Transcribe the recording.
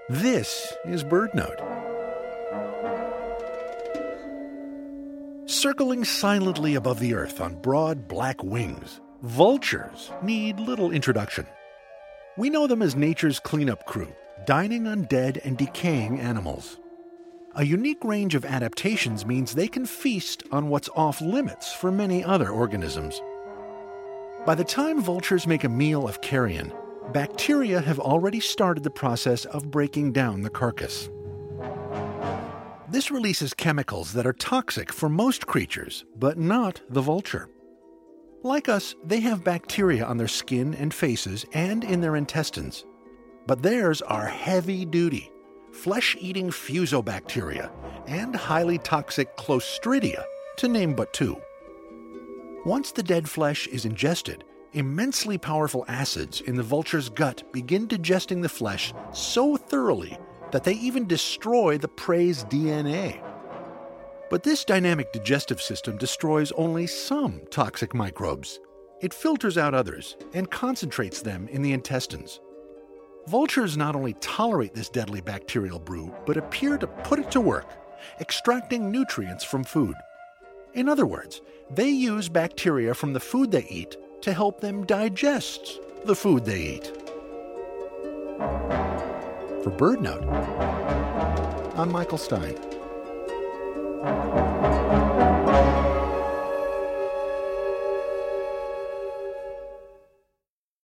This is BirdNote. Circling silently above the earth on broad black wings, vultures need little introduction. We know them as nature's cleanup crew, dining on dead and decaying animals. A unique range of adaptations means they can feast on what's off limits for many other organisms. By the time vultures make a meal of carrion, bacteria have already started the process of breaking down the carcass. This releases chemicals that are toxic for most creatures, but not the vulture. Like us, they have bacteria on their skin and faces and in their intestines. But theirs are heavy-duty, flesh-eating fusobacteria and highly toxic Clostridia, to name but two. Once the dead flesh is ingested, immensely powerful acids in the vulture's gut begin digesting the flesh so thoroughly that they even destroy the prey's DNA. But this dynamic digestive system destroys only some toxic microbes. It filters out others and concentrates them in the intestines. Vultures not only tolerate this deadly bacterial brew, but appear to put it to work, extracting nutrients from food. In other words, they use bacteria from the food they eat to help them digest the food they eat. For BirdNote, I'm Michael Stein.